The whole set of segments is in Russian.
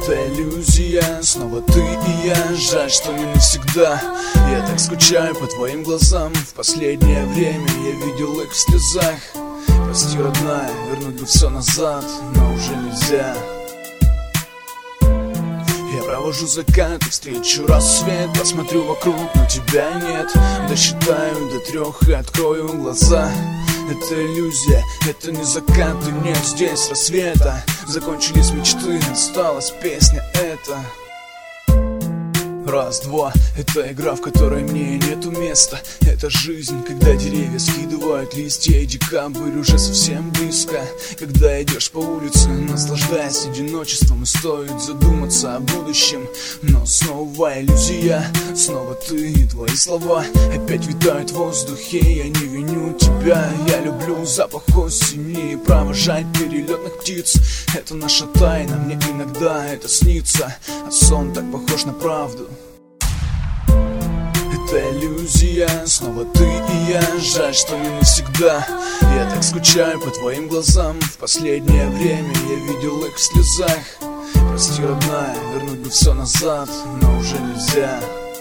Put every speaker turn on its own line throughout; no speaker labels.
Это иллюзия, снова ты и я. Жаль, что не навсегда. Я так скучаю по твоим глазам. В последнее время я видел их в слезах. Прости, родная, вернуть бы все назад, но уже нельзя. Я провожу закат и встречу рассвет. Посмотрю вокруг, но тебя нет. Досчитаю до 3 и открою глаза. Это иллюзия, это не закат, и нет здесь рассвета. Закончились мечты, осталась песня эта. Раз, два, это игра, в которой мне нету места. Это жизнь, когда деревья скидывают листья, и декабрь уже совсем близко. Когда идешь по улице, наслаждаясь одиночеством, и стоит задуматься о будущем. Но снова иллюзия, снова ты и твои слова опять витают в воздухе. Я не виню тебя, я люблю запах осени и провожать перелетных птиц. Это наша тайна, мне иногда это снится, а сон так похож на правду. Это иллюзия, снова ты и я. Жаль, что не навсегда. Я так скучаю по твоим глазам. В последнее время я видел их в слезах. Прости, родная, вернуть бы все назад, но уже нельзя.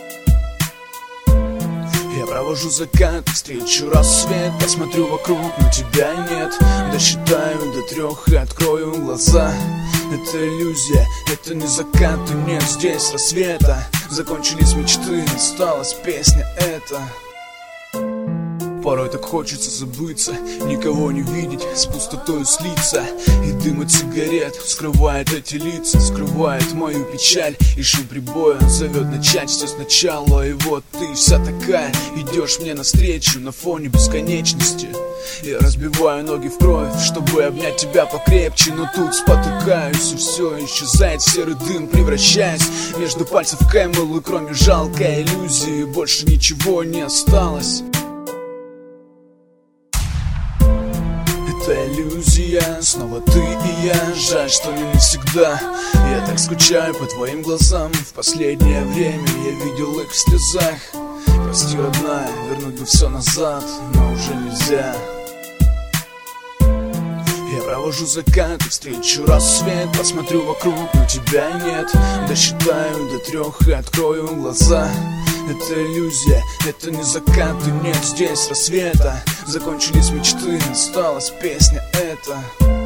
Я провожу закат, встречу рассвет. Посмотрю вокруг, но тебя нет. Досчитаю до 3 и открою глаза. Это иллюзия, это не закат, и нет здесь рассвета. Закончились мечты, осталась песня эта. Порой так хочется забыться, никого не видеть, с пустотою слиться. И дым от сигарет скрывает эти лица, скрывает мою печаль. И шум прибоя зовет начать все сначала. И вот ты вся такая, идешь мне навстречу на фоне бесконечности. Я разбиваю ноги в кровь, чтобы обнять тебя покрепче. Но тут спотыкаюсь, и все исчезает в серый дым, превращаясь между пальцев Кэмэл. И кроме жалкой иллюзии больше ничего не осталось. Это иллюзия, снова ты и я. Жаль, что не навсегда. Я так скучаю по твоим глазам. В последнее время я видел их в слезах. Прости, родная, вернуть бы все назад, но уже нельзя. Я провожу закат и встречу рассвет. Посмотрю вокруг, но тебя нет. Досчитаю до 3 и открою глаза. Это иллюзия, это не закат, и нет здесь рассвета. Закончились мечты, осталась песня эта.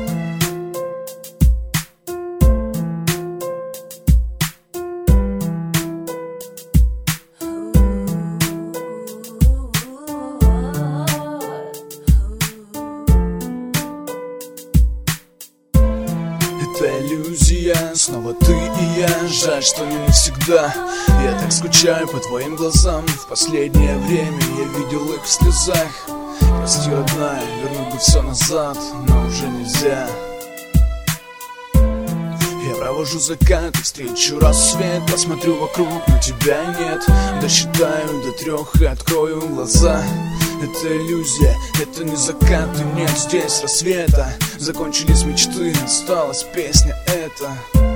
Это иллюзия, снова ты и я. Жаль, что не навсегда. Я так скучаю по твоим глазам. В последнее время я видел их в слезах. Прости, родная, вернуть бы все назад, но уже нельзя. Я провожу закат и встречу рассвет. Посмотрю вокруг, но тебя нет. Досчитаю до 3 и открою глаза. Это иллюзия, это не закат, и нет здесь рассвета. Закончились мечты, осталась песня эта.